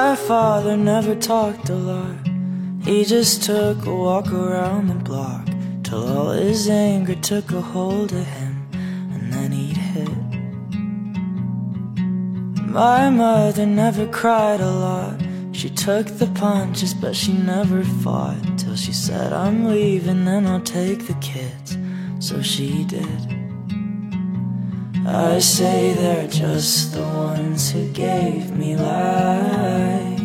My father never talked a lot. He just took a walk around the block till all his anger took a hold of him, and then he'd hit. My mother never cried a lot. She took the punches but she never fought, till she said, "I'm leaving, then I'll take the kids." So she did. I say they're just the ones who gave me life,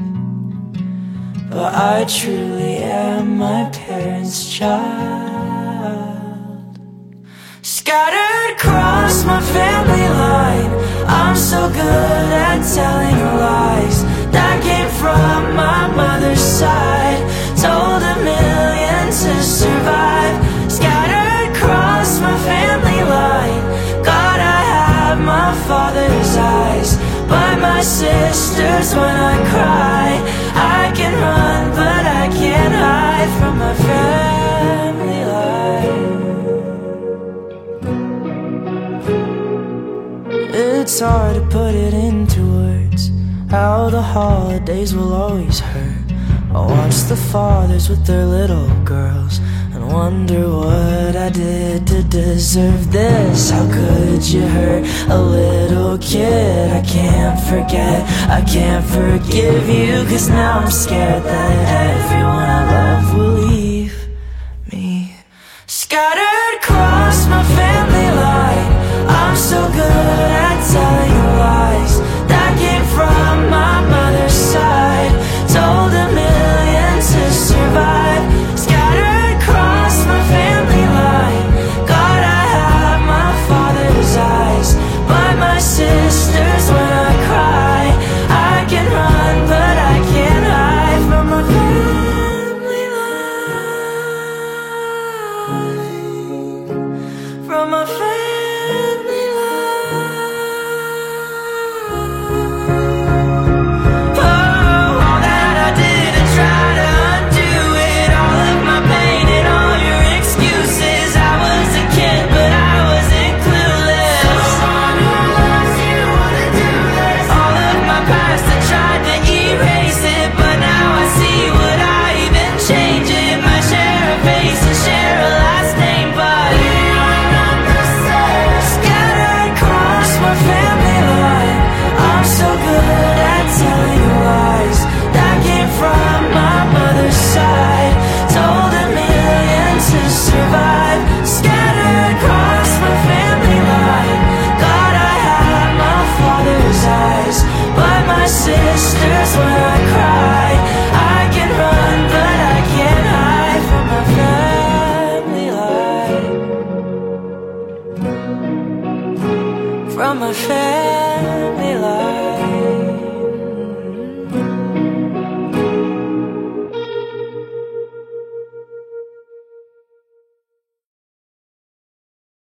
but I truly am my parents' child. Scattered across my family line, I'm so good at telling lies. That came from my mother's side. Told a million to survive. Scattered across my family line. God, I have my father's eyes, but my sisters when I cry. I can run, but I can't hide from my family life. It's hard to put it into words, how the holidays will always hurt. I watch the fathers with their little girls and wonder what I did to deserve this. How could you hurt a little kid? I can't forget, I can't forgive you, 'cause now I'm scared that everyone I love will leave me. Scattered across my family line, I'm so good at telling lies. That came from my mother's side. Told a million to survive. Scattered across my family line. God, I have my father's eyes, but my sisters when I cry. I can run, but I can't hide from my family life. From my family life. Oh, all that I did to try to undo it, all of my pain and all your excuses. I was a kid, but I wasn't clueless. Someone who loves you wanna do this. All of my past, I tried to erase it, but now I see, would I even change it? My share of faces, share a last name, but we are not the same. Scattered across my family line, I'm so good at telling lies. That came from my mother's side. Told a million to survive. Scattered across my family line. God, I have my father's eyes, but my sisters when I cry. I can run, but I can't hide from my family life. From my family